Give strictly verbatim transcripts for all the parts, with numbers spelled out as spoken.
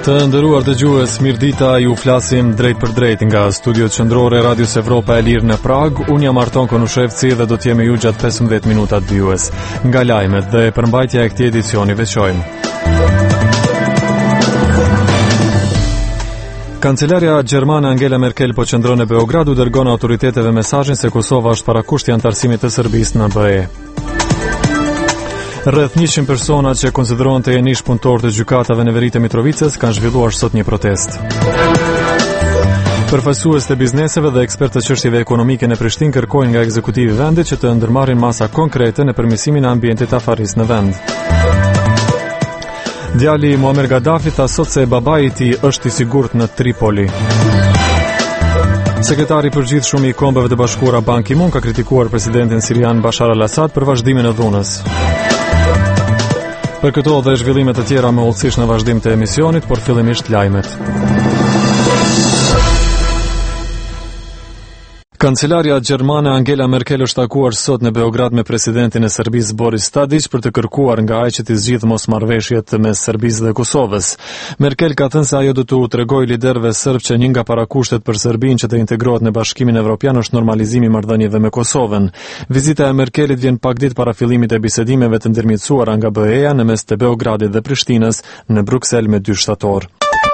Të nderuar dëgjues, mirëdita, ju flasim drejt për drejt nga studiot qendrore Radios Evropa e Lirë në Prag. Unë jam Arton Konushevci dhe do të jemi ju gjatë pesëmbëdhjetë minuta të vijues. Nga lajmet dhe përmbajtja e këtij edicioni veçojmë. Kancelaria gjermane Angela Merkel po qëndron në Beograd, u dërgon autoriteteve mesazhin se Kosova është parakusht i antarësimit të Serbisë në B E. Rreth njëqind persona që konsiderohen të jenë ish punëtorë të gjykatave në veri të Mitrovicës kanë zhvilluar sot një protestë. Përfaqësues të bizneseve dhe ekspertë të çështjeve ekonomike në Prishtinë kërkojnë nga ekzekutivi i vendit që të ndërmarrin masa konkrete në përmirësimin e ambientit afaris në vend. Djali i Muammar Gaddafit tha sot se babai i tij është i sigurt në Tripoli. Sekretari i përgjithshëm i Kombeve të Bashkuara Ban Ki-moon ka kritikuar presidentin sirian Bashar al-Assad për vazhdimin e dhunës. Për këto dhe zhvillime të tjera më udhësisht në vazhdim të emisionit, por fillimisht lajmet. Kancelaria gjermane Angela Merkel është takuar sot në Beograd me presidentin e Serbisë Boris Tadić për të kërkuar nga ai që të zgjidhë mosmarrëveshjet mes Serbisë dhe Kosovës. Merkel ka thënë se ajo do t'u tregojë liderëve serb që një nga parakushtet për Serbinë që të integrohet në Bashkimin Evropian është normalizimi i marrëdhënieve me Kosovën. Vizita e Merkelit vjen pak ditë para fillimit të bisedimeve të ndërmjetësuara nga B E-ja në mes të Beogradit dhe Prishtinës në Bruksel me dy shtator.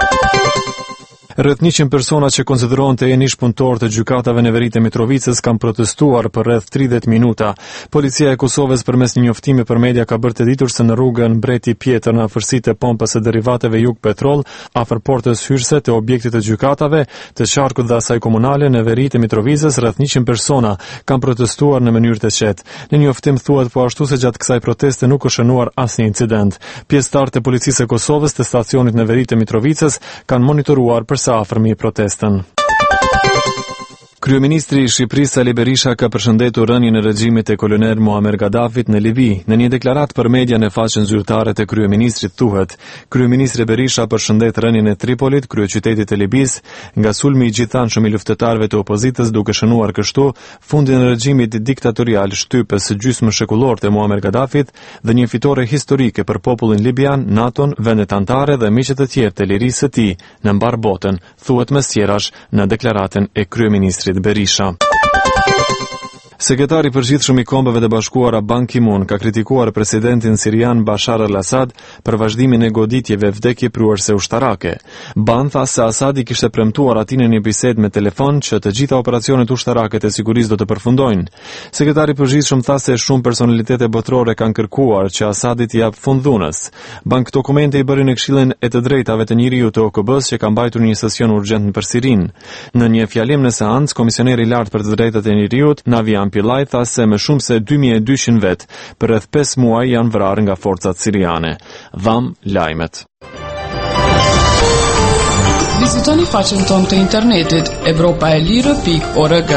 Rreth njëqind persona që konsiderohen të jenë ish punëtorë të gjykatave në veri të Mitrovicës kanë protestuar për rreth tridhjetë minuta. Policia e Kosovës përmes një njoftimi për media ka bërë të ditur se në rrugën Mbreti Pjetër në afërsitë e pompës së derivateve Jug Petrol, afër portës hyrëse të objektit të gjykatave, të qarkut dhe asaj komunale në veri të Mitrovicës, rreth njëqind persona kanë protestuar në mënyrë të qetë. Në njoftim thuhet po ashtu se gjatë kësaj proteste nuk është shënuar asnjë incident. Pjesëtarët e policisë së Kosovës të stacionit në veri të Mitrovicës kanë monitoruar për sa afërmi protestën. Kryeministri i Shqipërisë Sali Berisha ka përshëndetur rënien e regjimit të kolonel Muammar Gaddafit në Libi. Në një deklaratë për media në faqen zyrtare të kryeministrit thuhet: Kryeministri Berisha përshëndet rënien e Tripolit, kryeqytetit të Libisë, nga sulmi i gjithanshëm i luftëtarëve të opozitës, duke shënuar kështu fundin e regjimit diktatorial shtypës së gjysmë shekullore të Muammar Gaddafit dhe një fitore historike për popullin libian, naton, vendet anëtare dhe miqët e tjerë të lirisë së tij në mbar botën, thuhet mes tjerash në deklaratën e kryeministrit Berisha. Sekretari i përgjithshëm i Kombeve të Bashkuara Ban Ki-moon ka kritikuar presidentin sirian Bashar al-Assad për vazhdimin e goditjeve vdekjepruese ushtarake. Ban tha se Assadi kishte premtuar atij në një bisedë me telefon që të gjitha operacionet ushtarake të sigurisë do të përfundojnë. Sekretari i përgjithshëm tha se shumë personalitete botërore kanë kërkuar që Assadit t'i japë fund dhunës. Ban këto komente i bëri në Këshillin e të Drejtave të Njeriut të O K B-s që ka mbajtur një sesion urgjent për Sirinë. Në një fjalim në seancë, komisioneri i lartë për të drejtat e njeriut, Navi Pillaj tha se më shumë se dy mijë e dyqind vet për rreth pesë muaj janë vrarë nga forcat siriane. Dham lajmet. Vizitoni faqen tonë të internetit evropa e lirë pikë org.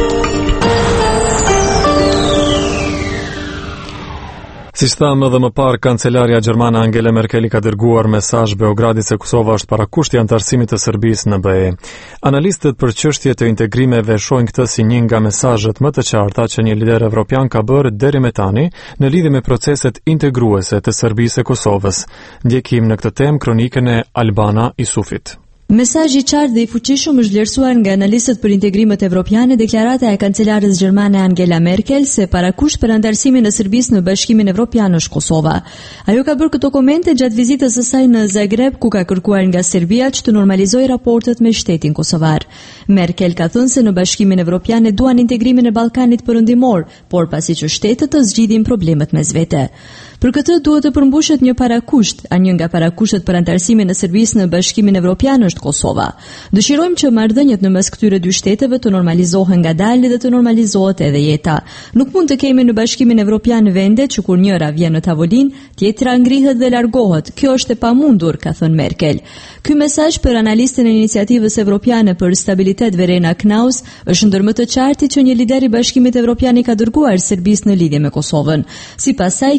Siç thamë edhe më parë, kancelaria gjermane Angela Merkel ka dërguar mesazh Beogradit se Kosova është parakusht i antarësimit të Serbisë në B E. Analistët për çështje të integrimeve shohin këtë si një nga mesazhet më të qarta që një lider evropian ka bërë deri më tani në lidhje me proceset integruese të Serbisë e Kosovës. Ndjekim në këtë temë kronikën e Albana Isufit. Mesazhi i qartë dhe i fuqishëm është vlerësuar nga analistët për integrimet evropiane deklarata e kancelares gjermane Angela Merkel se parakusht për antarësimin e Serbisë në Bashkimin Evropian është Kosova. Ajo ka bërë këto komente gjatë vizitës së saj në Zagreb, ku ka kërkuar nga Serbia që të normalizojë raportet me shtetin kosovar. Merkel ka thënë se në Bashkimin Evropian e duan integrimin e Ballkanit Perëndimor, por pasi që shtetet të zgjidhin problemet mes vete. Për këtë duhet të përmbushet një parakusht, a një nga parakushtet për antarësimin e Serbisë në Bashkimin Evropian është Kosova. Dëshirojmë që marrëdhëniet në mes këtyre dy shteteve të normalizohen ngadalë dhe të normalizohet edhe jeta. Nuk mund të kemi në Bashkimin Evropian vende që kur njëra vjen në tavolinë, tjetra ngrihet dhe largohet. Kjo është e pamundur, ka thënë Merkel. Ky mesazh për analistin e iniciativës evropiane për stabilitet Verena Knaus është ndër më të qartë që një lider i Bashkimit Evropian i ka dërguar Serbisë në lidhje me Kosovën. Sipas saj, kjo i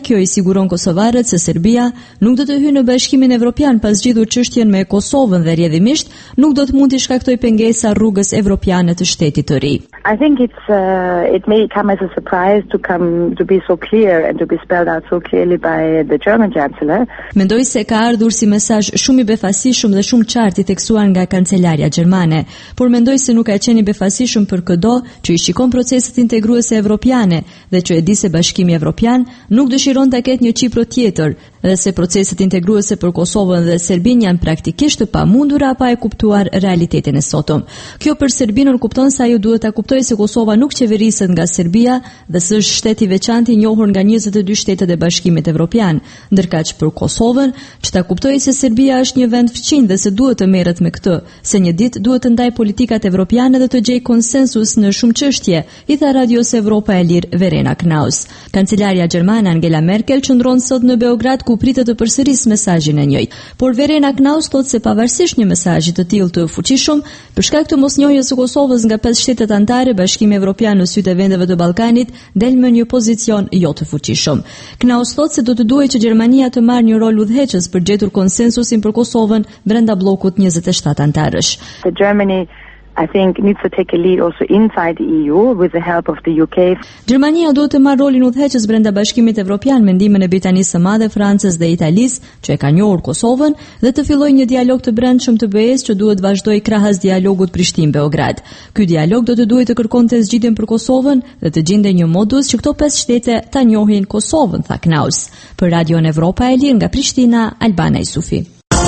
siguron kosovarët se Serbia nuk do të hyjë në Bashkimin Evropian pas zgjidhur çështjen me Kosovën dhe rrjedhimisht nuk do të mund të shkaktojë pengesa rrugës evropiane të shtetit të ri. I think it's uh, it may come as a surprise to come to be so clear and to be spelled out so clearly by the German Chancellor. Mendoj se ka ardhur si mesazh shumë i befasishëm dhe shumë qartë i theksuar nga kancelarja gjermane, por mendoj se nuk ka qenë i befasishëm për çdo që i shikon proceset integruese evropiane dhe që e di se Bashkimi Evropian nuk dëshiron ta ketë një Çipër tjetër dhe se proceset integruese për Kosovën dhe Serbinë janë praktikisht të pamundura pa e kuptuar realitetin e sotëm. Kjo për Serbinën kupton se ajo duhet ta kuptojë se Kosova nuk qeveriset nga Serbia dhe se është shtet i veçantë i njohur nga njëzet e dy shtetet e Bashkimit Evropian, ndërkaq për Kosovën që ta kuptojë se Serbia është një vend fqinj dhe se duhet të merret me këtë, se një ditë duhet të ndajë politikat evropiane dhe të gjejë konsensus në shumë çështje, i tha Radios Evropa e Lirë Verena Knaus. Kancelaria gjermane Angela Merkel qëndron sot në Beograd ku pritet të përsërisë mesazhin e njëjtë. Por Verena Knaus thotë se pavarësisht një mesazhi të tillë të fuqishëm, për shkak të mosnjohjes së Kosovës nga pesë shtetet anëtare, Bashkimi Evropian në sytë e vendeve të Ballkanit del me një pozicion jo të fuqishëm. Knaus thotë se do të duhej që Gjermania të marrë një rol udhëheqës për gjetur konsensusin për Kosovën brenda bllokut njëzet e shtatë anëtarësh. The Germany I think needs to take a lead also inside the E U with the help of the U K. Gjermania duhet të marrë rolin udhëheqës brenda Bashkimit Evropian me ndihmën e Britanisë së Madhe, Francës dhe Italisë, që e ka njohur Kosovën, dhe të fillojë një dialog të brendshëm të B E-s që duhet vazhdojë krahas dialogut Prishtinë-Beograd. Ky dialog do të duhej të kërkonte zgjidhjen për Kosovën dhe të gjendej një modus që këto pesë shtete ta njohin Kosovën, tha Knaus. Për Radion Evropa e Lirë nga Prishtina, Albana Isufi.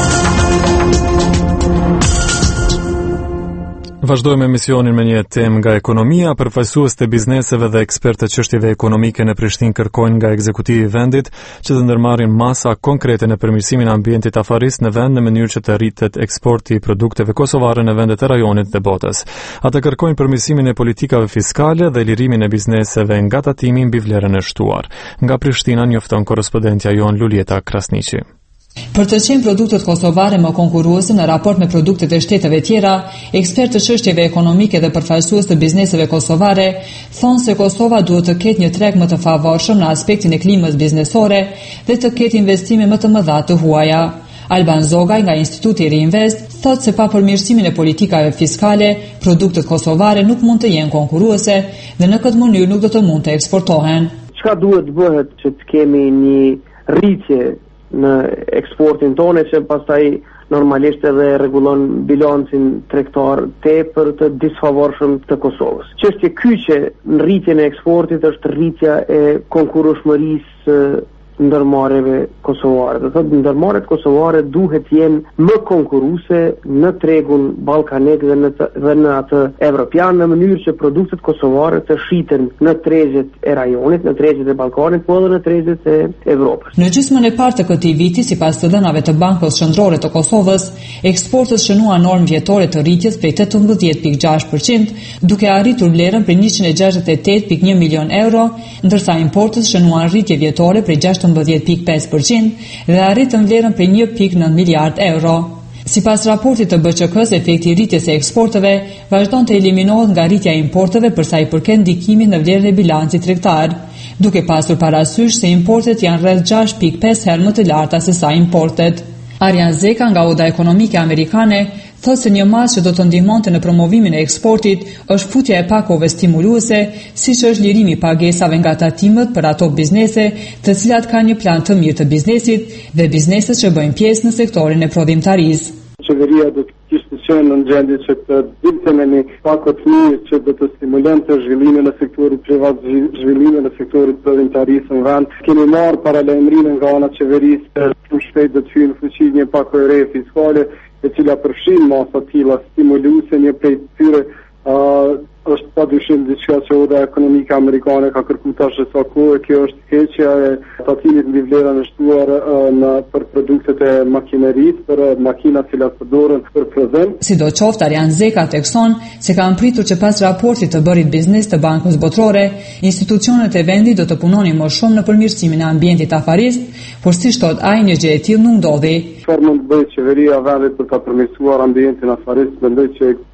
Vazhdojmë emisionin me një temë nga ekonomia. Përfaqësues të bizneseve dhe ekspertë të çështjeve ekonomike në Prishtinë kërkojnë nga ekzekutivi i vendit që të ndërmarrin masa konkrete në përmirësimin e ambientit afaris në vend në mënyrë që të rritet eksporti i produkteve kosovare në vendet e rajonit dhe botës. Ata kërkojnë përmirësimin e politikave fiskale dhe lirimin e bizneseve nga tatimi mbi vlerën e shtuar. Nga Prishtina njofton korrespondentja jon Lulieta Krasniqi. Për të qenë produktet kosovare më konkurruese në raport me produktet e shteteve tjera, ekspertë të çështjeve ekonomike dhe përfaqësues të bizneseve kosovare thonë se Kosova duhet të ketë një treg më të favorshëm në aspektin e klimës biznesore dhe të ketë investime më të mëdha të huaja. Alban Zogaj nga Instituti Reinvest thotë se pa përmirësimin e politikave fiskale, produktet kosovare nuk mund të jenë konkurruese dhe në këtë mënyrë nuk do të mund të eksportohen. Çka duhet bëhet që të kemi një rritje në eksportin tonë që pastaj normalisht edhe rregullon bilancin tregtar tepër të disfavorshëm të Kosovës. Çështja kyçe në rritjen e eksportit është rritja e konkurrueshmërisë ndërmarrjeve kosovare. Do thotë ndërmarrjet kosovare duhet jenë më konkurruese në tregun ballkanik dhe në të, dhe në atë evropian në mënyrë që produktet kosovare të shiten në tregjet e rajonit, në tregjet e Ballkanit, po edhe në tregjet e Evropës. Në gjysmën e parë të këtij viti, sipas të dhënave të Bankës Qendrore të Kosovës, eksportët shënuan normë vjetore të rritjes prej tetëmbëdhjetë pikë gjashtë përqind, duke arritur vlerën prej njëqind e gjashtëdhjetë e tetë pikë një milion euro, ndërsa importët shënuan rritje vjetore prej gjashtëmbëdhjetë pikë pesë përqind dhe arritën vlerën prej një pikë nëntë miliard euro. Sipas raportit të B Q K-s, efekti i rritjes së eksporteve vazhdon të eliminohet nga rritja e importeve për sa i përket ndikimit në vlerën e bilancit tregtar, duke pasur parasysh se importet janë rreth gjashtë pikë pesë herë më të larta se sa importet. Arjan Zeka nga Oda Ekonomike Amerikane thotë se një masë që do të ndihmonte në promovimin e eksportit është futja e pakove stimuluese, siç është lirimi i pagesave nga tatimet për ato biznese të cilat kanë një plan të mirë të biznesit dhe bizneset që bëjnë pjesë në sektorin e prodhimtarisë. Qeveria do të kishte qenë në gjendje që të dilte me një pako të mirë që do të stimulonte zhvillimin e sektorit privat, zhvillimin e sektorit prodhimtarisë në vend. Kemi marrë paralajmërimin nga ana qeverisë shumë shpejt do të hyjë në fuqi një pako e re fiskale, e cila përfshin masa të tilla stimuluese. Një prej tyre uh, është padyshim diçka që Oda Ekonomike Amerikane ka kërkuar tash sa kohë. Kjo është keqja e tatimit mbi vlerën e shtuar uh, në për produktet e makinerisë, për uh, makinat që përdoren për prodhim. Sidoqoftë, Arjan Zeka thekson se kanë pritur që pas raportit të bërit biznes të Bankës Botërore, institucionet e vendit do të punonin më shumë në përmirësimin e ambientit afarist, por siç thot ai, një gjë e tillë nuk ndodhi. Çfarë mund të bëjë qeveria e vendit për ta përmirësuar ambientin afarist? Mendoj që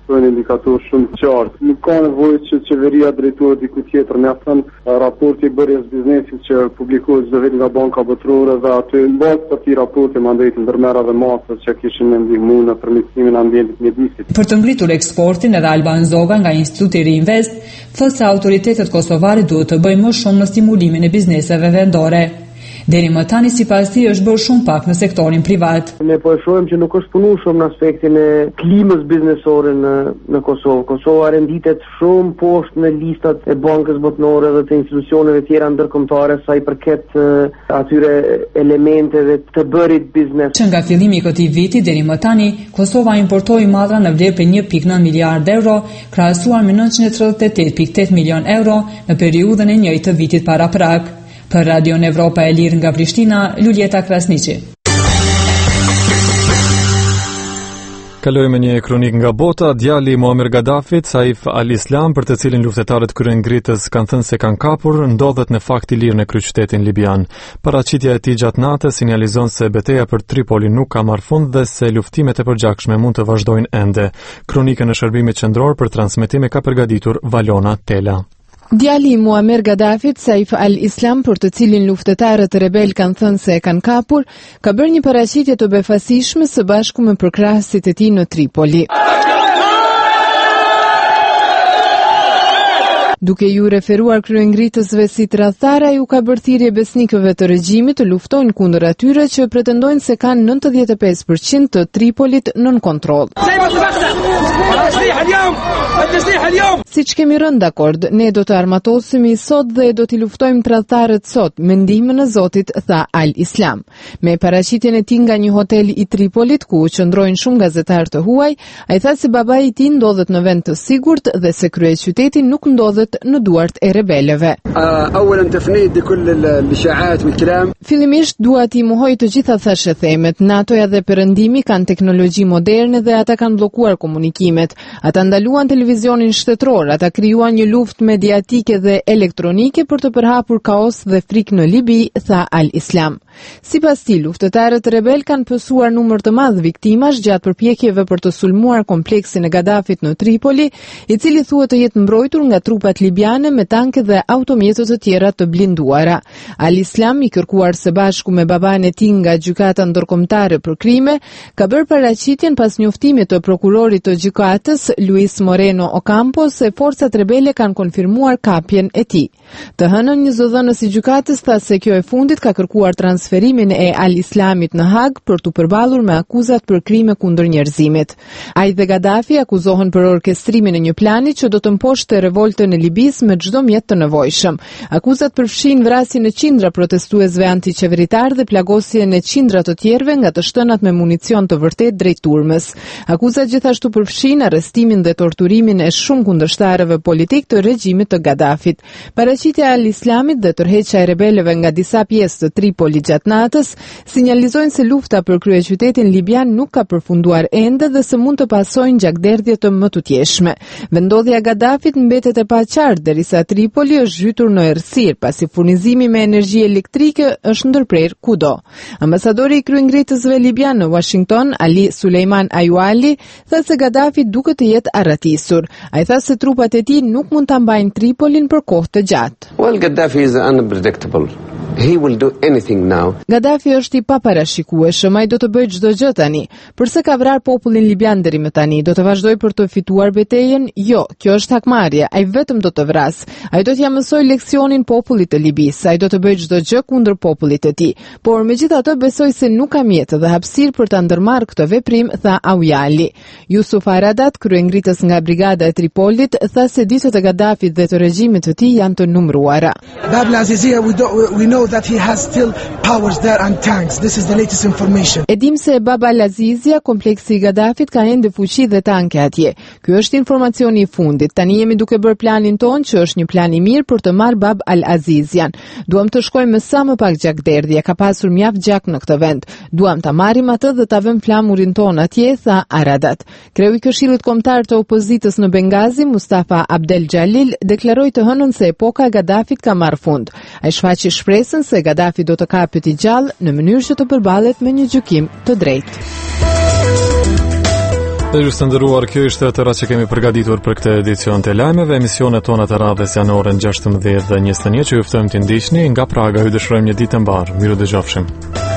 ekzistojnë indikatorë shumë të qartë. Nuk ka nevojë që qeveria drejtohet diku tjetër, mjafton raporti i bërjes biznesit që publikohet çdo vit nga Banka Botërore dhe aty në bazë të atij raporti mandej të ndërmerra dhe masat që kishin me ndihmu në përmirësimin e ambientit mjedisit. Për të ngritur eksportin, edhe Alban Zoga nga Instituti Reinvest thotë se autoritetet kosovare duhet të bëjnë më shumë në stimulimin e bizneseve vendore. Deri më tani sipas tij është bërë shumë pak në sektorin privat. Ne po e shohim që nuk është punu shumë në aspektin e klimës biznesore në në Kosovë. Kosova renditet shumë poshtë në listat e Bankës Botërore dhe të institucioneve tjera ndërkombëtare sa i përket atyre elementeve të bërit biznes. Që nga fillimi i këtij viti deri më tani, Kosova importoi madra në vlerë për një pikë nëntë miliard euro, krahasuar me nëntëqind e tridhjetë e tetë pikë tetë milion euro në periudhën e njëjtë të vitit paraprak. Për Radion Evropa e Lirë nga Prishtina, Luljeta Krasniqi. Kalojmë një kronik nga bota. Djali i Muammar Gaddafit, Saif al-Islam, për të cilin luftëtarët kryengritës kanë thënë se kanë kapur, ndodhet në fakt i lirë në kryeqytetin libian. Paraqitja e tij gjatë natës sinjalizon se betejë për Tripoli nuk ka marrë fund dhe se luftimet e përgjakshme mund të vazhdojnë ende. Kronikën e shërbimit qendror për transmetim ka përgatitur Valona Tela. Djali i Muammar Gaddafit, Saif al-Islam, për të cilin luftëtarët rebel kanë thënë se e kanë kapur, ka bërë një paraqitje të befasishme së bashku me përkrahësit e tij në Tripoli. Duke ju referuar kryengritësve si tradhtar, ai u ka bërë thirrje besnikëve të regjimit të luftojnë kundër atyre që pretendojnë se kanë nëntëdhjetë e pesë përqind të Tripolit nën kontroll. Siç kemi rënë dakord, ne do të armatosemi sot dhe do t'i luftojmë tradhtarët sot me ndihmën e Zotit, tha al-Islam. Me paraqitjen e tij nga një hotel i Tripolit ku qëndrojnë shumë gazetarë të huaj, ai tha se babai i tij ndodhet në vend të sigurt dhe se kryeqyteti nuk ndodhet në duart e rebelëve. Fillimisht dua t'i muhoj të gjitha thashëthemet. NATO-ja dhe Perëndimi kanë teknologji moderne dhe ata kanë bllokuar komunikimet. Ata ndaluan televizionin shtetëror, ata krijuan një luftë mediatike dhe elektronike për të përhapur kaos dhe frikë në Libi, tha al-Islam. Sipas tij, luftëtarët rebel kanë pësuar numër të madh viktimash gjatë përpjekjeve për të sulmuar kompleksin e Gaddafit në Tripoli, i cili thuhet të jetë mbrojtur nga trupat libiane me tanke dhe automjete të tjera të blinduara. Al-Islam, i kërkuar së bashku me babain e tij nga gjykata ndërkombëtare për krime, ka bërë paraqitjen pas njoftimit të prokurorit të gjykatës, Luis Moreno Ocampo, se forcat rebele kanë konfirmuar kapjen e tij. Të hënën, një zëdhënës i gjykatës tha se kjo e fundit ka kërkuar transferimin e al-Islamit në Hag për të përballur me akuzat për krime kundër njerëzimit. Ai dhe Gaddafi akuzohen për orkestrimin e një plani që do të mposhte revoltën e Libis me çdo mjet të nevojshëm. Akuzat përfshin vrasjen e qindra protestuesve antiqeveritar dhe plagosjen e qindra të tjerëve nga të shtënat me municion të vërtet drejt turmës. Akuzat gjithashtu përfshin arrestimin dhe torturimin e shumë kundërshtarëve politik të regjimit të Gaddafit. Paraqitja e al-Islamit dhe tërheqja e rebelëve nga disa pjesë të Tripoli gjatë natës sinjalizojnë se lufta për kryeqytetin libian nuk ka përfunduar ende dhe se mund të pasojnë gjakderdhje të mëtutjeshme. Vendodhja e Gaddafit mbetet e paqartë derisa Tripoli është zhytur në errësirë pasi furnizimi me energji elektrike është ndërprer kudo. Ambasadori i kryengritësve libian në Washington, Ali Suleiman Ayuali, tha se Gaddafi duket të jetë arratisur. Ai tha se trupat e tij nuk mund ta mbajnë Tripolin për kohë të gjatë. Well, Gaddafi is unpredictable. He will do anything now. Gaddafi është i paparashikueshëm, ai do të bëjë çdo gjë tani. Përse ka vrarë popullin libian deri më tani? Do të vazhdojë për të fituar betejën? Jo, kjo është hakmarrje. Ai vetëm do të vras. Ai do t'ia mësojë leksionin popullit të Libis. Ai do të bëjë çdo gjë kundër popullit të tij. Por megjithatë besoj se nuk ka mjet dhe hapësirë për ta ndërmarrë këtë veprim, tha Aujali. Yusuf Aradat, kryengritës nga brigada e Tripolit, tha se ditët e Gaddafit dhe të regjimit të tij janë të numëruara. We know that he has still powers there and tanks. This is the latest information. E dim se Bab al-Azizia, kompleksi i Gaddafit, ka ende fuqi dhe tanke atje. Ky është informacioni i fundit. Tani jemi duke bërë planin ton, që është një plan i mirë për të marrë Bab al-Azizian. Duam të shkojmë me sa më pak gjakderdhje, ka pasur mjaft gjak në këtë vend. Duam ta marrim atë dhe ta vëmë flamurin ton atje, tha Aradat. Kreu i Këshillit Kombëtar të Opozitës në Bengazi, Mustafa Abdel Jalil, deklaroi të hënën se epoka e Gaddafit ka marrë fund. Ai shfaqi shpresën se Gaddafi do të kapet i gjallë në mënyrë që të përballet me një gjykim të drejtë. Dhe ju të nderuar, kjo ishte tëra që kemi përgatitur për këtë edicion të lajmeve. Emisionet tona të radhës janë orën gjashtëmbëdhjetë dhe njëzet e një që ju ftojmë të ndiqni. Nga Praga ju dëshirojmë një ditë të mbarë. Miru dëgjofshim.